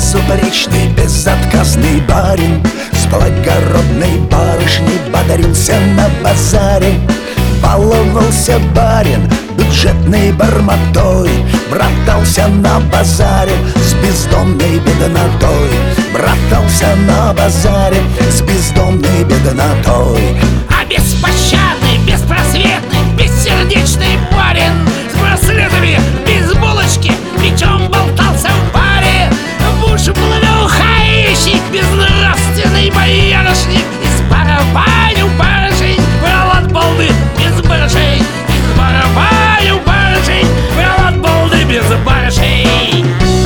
безупречный, безотказный барин с благородной барышней бодрился на базаре. Баловался барин бюджетной барматой, братался на базаре с бездомной беднотой, братался на базаре с бездомной беднотой. А беспощадный, беспросветный, бессердечный барин с браслетами, без булочки, причем болтался в баре. В уши плывел хаишник, безнравственный боярышник, из барабанил барышень, брал от балды без барышей, из барабанил барышень, брал от балды без барышей.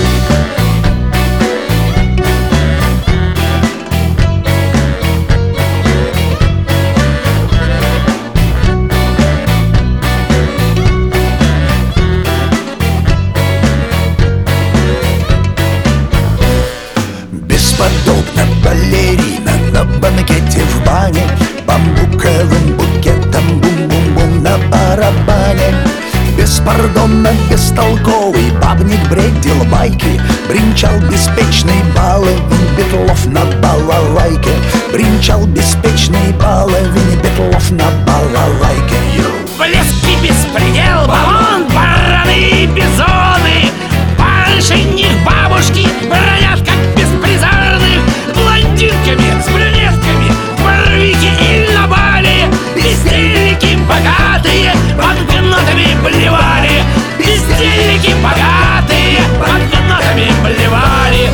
Бесподобно балерина на банкете в бане, бамбуковым букетом бум-бум-бум на барабане. Беспардонно бестолковый бабник бредил байки, бренчал беспечный Баловин Бетлов на балалайке, бренчал беспечный Баловин Бетлов на балалайке. Блеск и беспредел, баллон, бараны и бизоны, барышень их бабушки бронят как беспризорных, блондинками с брюнетками в Барвике и на Бали. Бездельники богатые банкнотами блевали, бездельники богатые банкнотами блевали.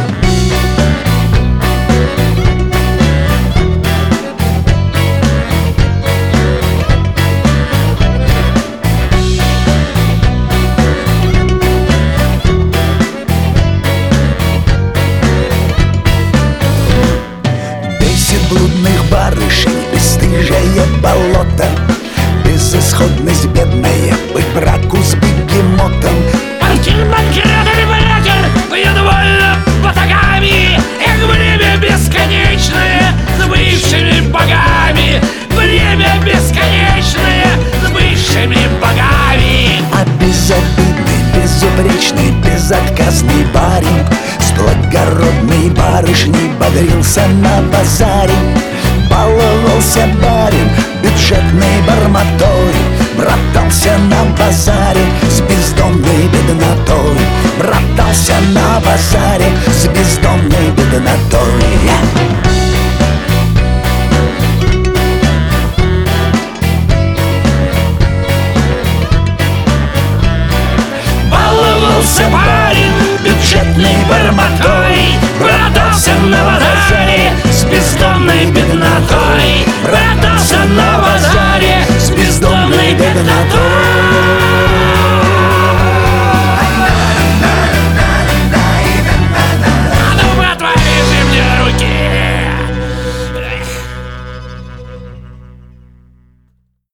Блудных барышень, бесстыжее болото, безысходность бедная, быть браку с бегемотом. Банкир, банкир, банкир, недовольно батагами, эх, время бесконечное с бывшими богами, время бесконечное с бывшими богами. А безобидный, безупречный, безотказный барин с благородной барышней бодрился на базаре. Баловался барин бюджетной барматой, братался на базаре с бездомной беднотой, братался на базаре с бездомной беднотой. Баловался барин бюджетной барматой, братался на базаре с бездомной беднотой, братался на базаре с бездомной беднотой.